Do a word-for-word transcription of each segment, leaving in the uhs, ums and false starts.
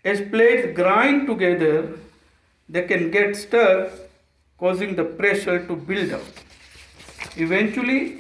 As plates grind together, they can get stuck, causing the pressure to build up. Eventually,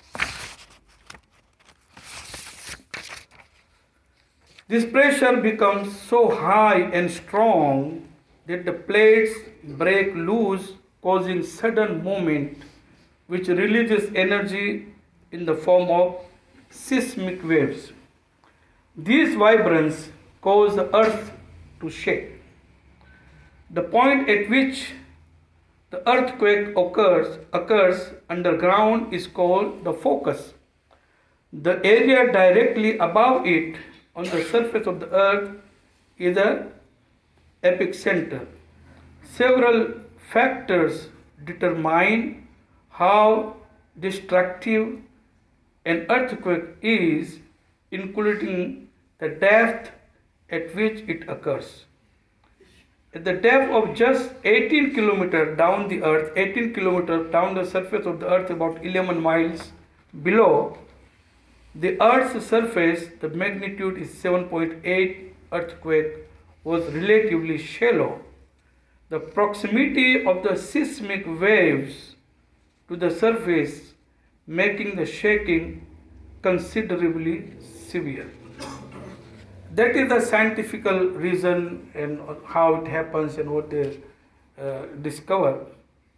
this pressure becomes so high and strong that the plates break loose, causing sudden movement, which releases energy in the form of seismic waves. These vibrations cause the earth to shake. The point at which the earthquake occurs, occurs underground is called the focus. The area directly above it on the surface of the earth is the epicenter. Several factors determine how destructive an earthquake is, including the depth at which it occurs. At the depth of just eighteen kilometers down the earth, eighteen kilometers down the surface of the earth, about eleven miles below the earth's surface, the magnitude is seven point eight. Earthquake was relatively shallow. The proximity of the seismic waves to the surface making the shaking considerably severe. That is the scientific reason and how it happens and what they uh, discover.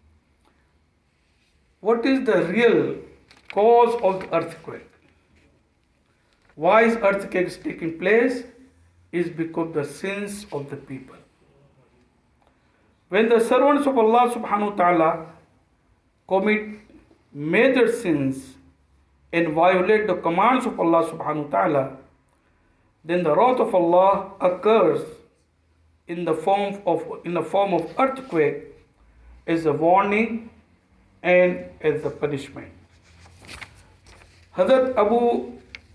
What is the real cause of the earthquake? Why is earthquakes taking place? Is because the sins of the people. When the servants of Allah subhanahu wa ta'ala commit major sins and violate the commands of Allah subhanahu wa ta'ala, then the wrath of Allah occurs in the form of in the form of earthquake as a warning and as a punishment. Hazrat Abu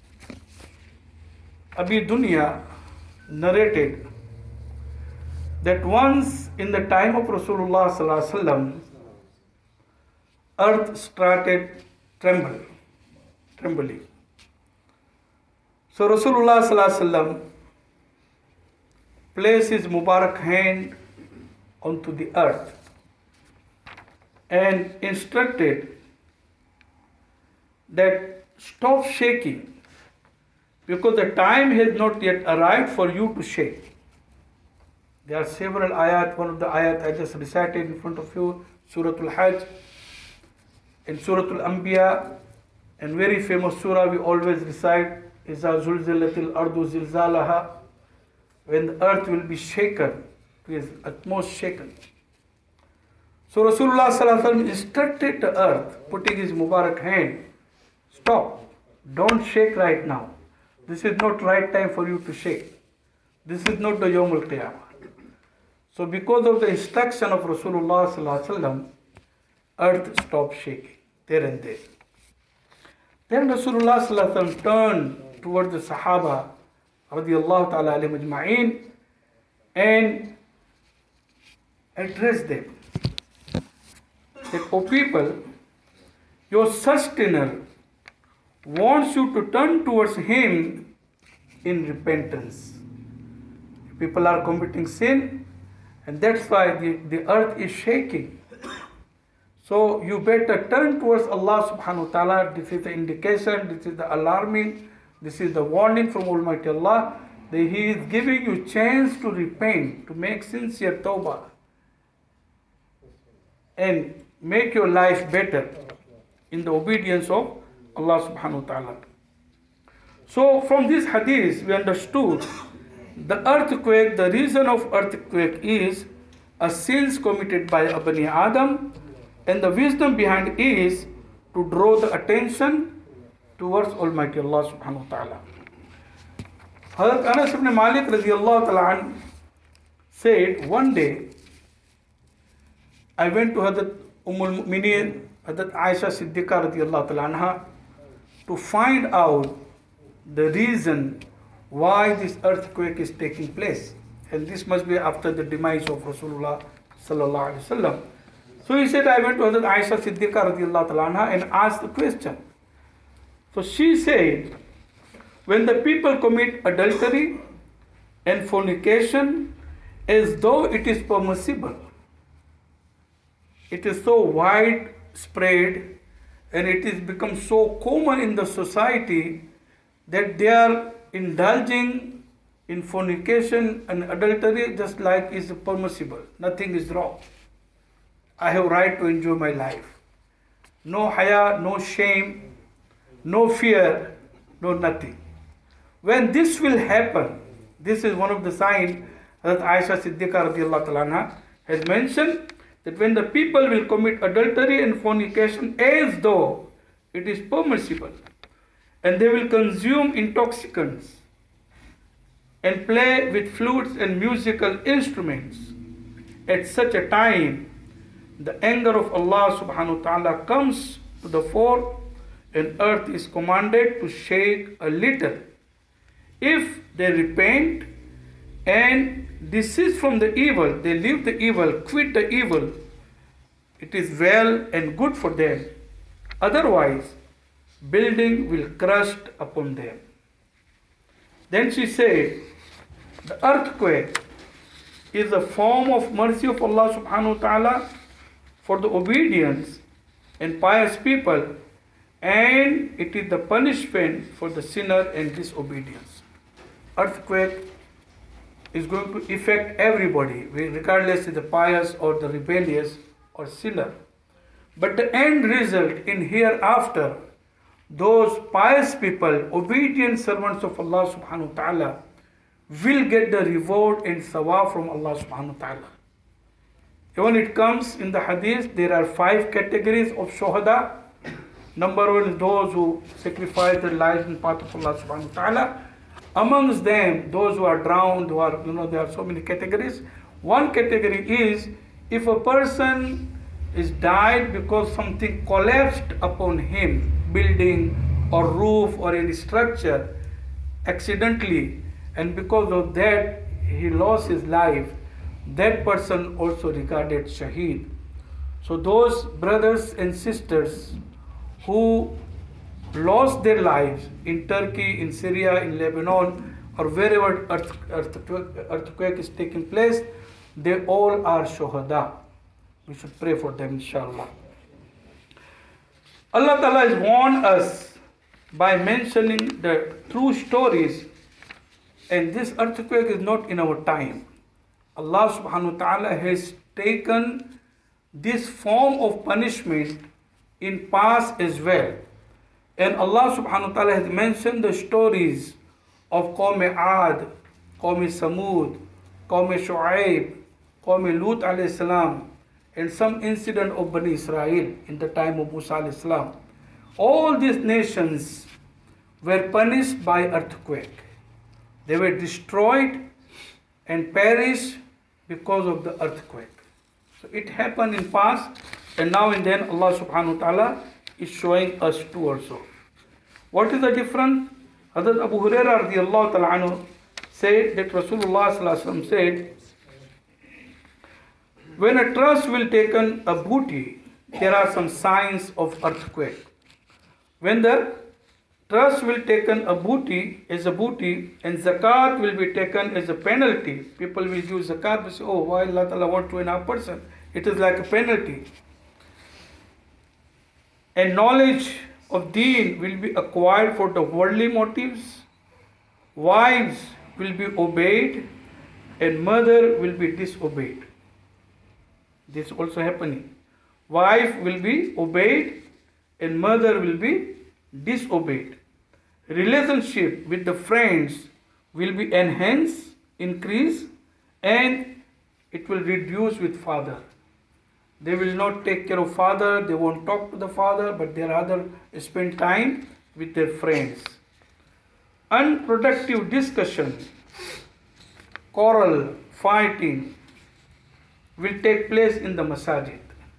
Abi Dunya narrated that once in the time of Rasulullah sallallahu alaihi wasallam, earth started tremble, trembling. So Rasulullah sallallahu alaihi wasallam placed his Mubarak hand onto the earth and instructed that stop shaking, because the time has not yet arrived for you to shake. There are several ayat. One of the ayat I just recited in front of you, Surah Al-Hajj and Surah Al-Anbiya, and very famous surah we always recite, Iza zulzilatil ardu zilzalaha, when the earth will be shaken to its utmost shaken. So Rasulullah sallallahu alaihi wasallam instructed the earth, putting his Mubarak hand, stop, don't shake right now. This is not right time for you to shake. This is not the Yawm al-Qiyamah. So because of the instruction of Rasulullah sallallahu alaihi wasallam, earth stopped shaking there and there. Then Rasulullah sallallahu alaihi wasallam turned towards the Sahaba radiyallahu ta'ala alayhim ajma'in and addressed them. That, O people, your sustainer wants you to turn towards him in repentance. People are committing sin, and that's why the, the earth is shaking. So you better turn towards Allah subhanahu wa ta'ala. This is the indication, this is the alarming, this is the warning from Almighty Allah, that He is giving you chance to repent, to make sincere tawbah and make your life better in the obedience of Allah subhanahu wa ta'ala. So from this hadith we understood the earthquake, the reason of earthquake is a sins committed by Bani Adam, and the wisdom behind is to draw the attention towards Almighty Allah subhanahu wa ta'ala. Hazrat Anas ibn Malik radiyallahu ta'ala an said, one day I went to Hazrat Ummul Mu'mineen, Hazrat Aisha Siddiqa radiyallahu ta'ala anha, to find out the reason why this earthquake is taking place. And this must be after the demise of Rasulullah sallallahu alaihi wasallam. So he said, I went to Hazrat Aisha Siddiqa radiyallahu ta'ala anha and asked the question. So she said, when the people commit adultery, and fornication as though it is permissible. It is so widespread and it has become so common in the society that they are indulging in fornication and adultery just like is permissible. Nothing is wrong. I have right to enjoy my life. No haya, no shame, no fear, no nothing. When this will happen, this is one of the signs that Aisha Siddiqa radiallahu ta'ala anha has mentioned, that when the people will commit adultery and fornication as though it is permissible, and they will consume intoxicants and play with flutes and musical instruments, at such a time the anger of Allah subhanahu wa ta'ala comes to the fore and earth is commanded to shake a little. If they repent and desist from the evil, they leave the evil, quit the evil, it is well and good for them. Otherwise, building will crush upon them. Then she said, the earthquake is a form of mercy of Allah subhanahu wa ta'ala for the obedience and pious people, and it is the punishment for the sinner and disobedience. Earthquake is going to affect everybody, regardless of the pious or the rebellious or sinner. But the end result in hereafter, those pious people, obedient servants of Allah subhanahu wa ta'ala, will get the reward and sawab from Allah subhanahu wa ta'ala. When it comes in the hadith, there are five categories of shuhada. Number one is those who sacrifice their lives in path of Allah subhanahu wa ta'ala. Amongst them, those who are drowned, who are, you know, there are so many categories. One category is if a person is died because something collapsed upon him, building or roof or any structure, accidentally, and because of that he lost his life, that person also regarded shaheed. So those brothers and sisters who lost their lives in Turkey, in Syria, in Lebanon, or wherever earth, earthquake, earthquake is taking place, they all are shuhada. We should pray for them, inshallah. Allah Ta'ala has warned us by mentioning the true stories, and this earthquake is not in our time. Allah subhanahu wa ta'ala has taken this form of punishment in past as well. And Allah subhanahu wa ta'ala has mentioned the stories of Qawm Aad, Qawm Samud, Qawm Shu'aib, Qawm Lut alayhi salam, and some incident of Bani Israel in the time of Musa alayhi salam. All these nations were punished by earthquake. They were destroyed and perished because of the earthquake. So it happened in past, and now and then Allah subhanahu wa ta'ala is showing us too also. What is the difference? Hazrat Abu Hurairah radiallahu ta'ala anhu said that Rasulullah sallallahu alaihi wasallam said, when a trust will taken a booty, there are some signs of earthquake. When the trust will taken a booty as a booty, and zakat will be taken as a penalty, people will use zakat and say, oh, why Allah Ta'ala want to a person? It is like a penalty. And knowledge of deen will be acquired for the worldly motives. Wives will be obeyed, and mother will be disobeyed. This also happening. Wife will be obeyed, and mother will be disobeyed. Relationship with the friends will be enhanced, increased, and it will reduce with father. They will not take care of father, they won't talk to the father, but they rather spend time with their friends. Unproductive discussion, quarrel, fighting will take place in the masajid.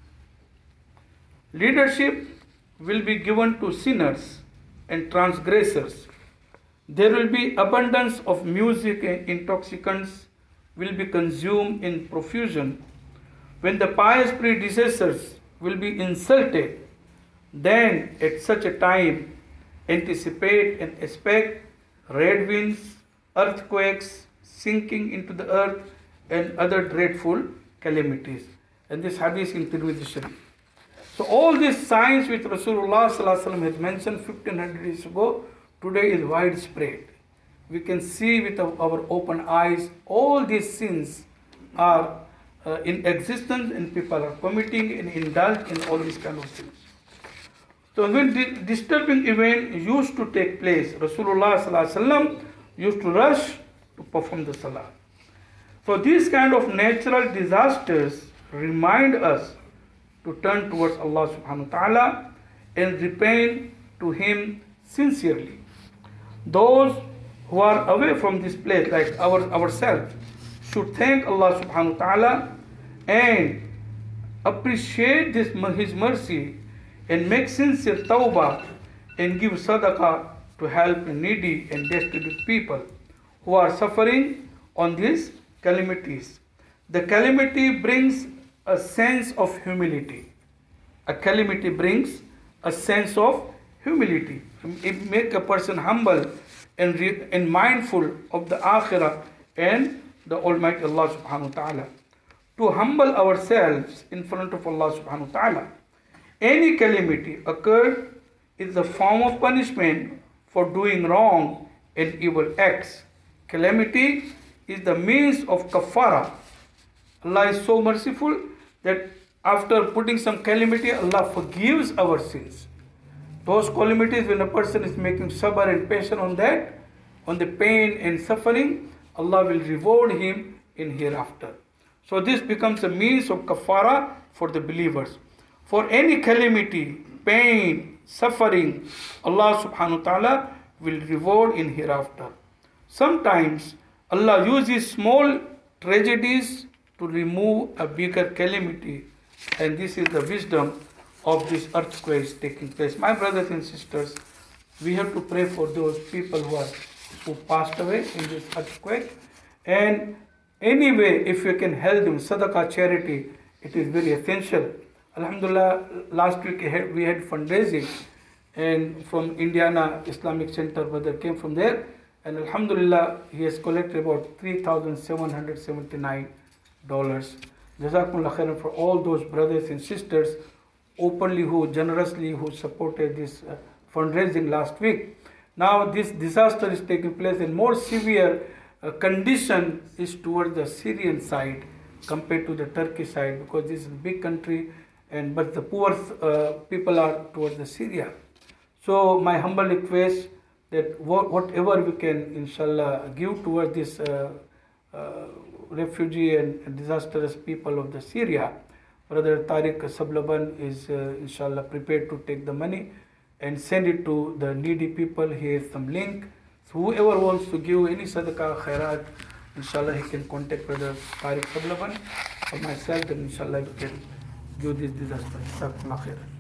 Leadership will be given to sinners and transgressors. There will be abundance of music, and intoxicants will be consumed in profusion. When the pious predecessors will be insulted, then at such a time anticipate and expect red winds, earthquakes, sinking into the earth, and other dreadful calamities. And this hadith in Tirmidhi Sharif. So all these signs which Rasulullah sallallahu alaihi wasallam has mentioned fifteen hundred years ago, today is widespread. We can see with our open eyes all these sins are uh, in existence, and people are committing and indulge in all these kind of things. So when the disturbing event used to take place, Rasulullah sallallahu alaihi wasallam used to rush to perform the salah. So these kind of natural disasters remind us to turn towards Allah subhanahu wa ta'ala and repent to Him sincerely. Those who are away from this place, like our, ourselves, should thank Allah subhanahu wa ta'ala and appreciate this, His mercy, and make sincere tawbah and give sadaqah to help needy and destitute people who are suffering on these calamities. The calamity brings a sense of humility. A calamity brings a sense of humility. It makes a person humble and, re- and mindful of the akhirah and the Almighty Allah subhanahu wa ta'ala. To humble ourselves in front of Allah subhanahu wa ta'ala. Any calamity occurred is a form of punishment for doing wrong and evil acts. Calamity is the means of kafara. Allah is so merciful that after putting some calamity, Allah forgives our sins. Those calamities, when a person is making sabr and patience on that, on the pain and suffering, Allah will reward him in hereafter. So this becomes a means of kafara for the believers. For any calamity, pain, suffering, Allah subhanahu wa ta'ala will reward in hereafter. Sometimes Allah uses small tragedies to remove a bigger calamity, and this is the wisdom of these earthquakes taking place. My brothers and sisters, we have to pray for those people who are who passed away in this earthquake, and anyway, if you can help them, sadaqah, charity, it is very essential. Alhamdulillah, last week we had fundraising, and from Indiana Islamic Center, brother came from there, and Alhamdulillah, he has collected about three thousand seven hundred seventy-nine dollars. Jazakumullah khairan for all those brothers and sisters openly who generously who supported this uh, fundraising last week. Now this disaster is taking place, and more severe uh, condition is towards the Syrian side compared to the Turkey side, because this is a big country, and but the poor uh, people are towards the Syria. So my humble request that whatever we can inshallah give towards this uh, uh, refugee and disastrous people of the Syria. Brother Tariq Sablaban is uh, inshallah prepared to take the money and send it to the needy people. Here is some link. So whoever wants to give any sadaqah, khairat, inshallah he can contact Brother Tariq Sablaban or myself, and inshallah we can give this disaster.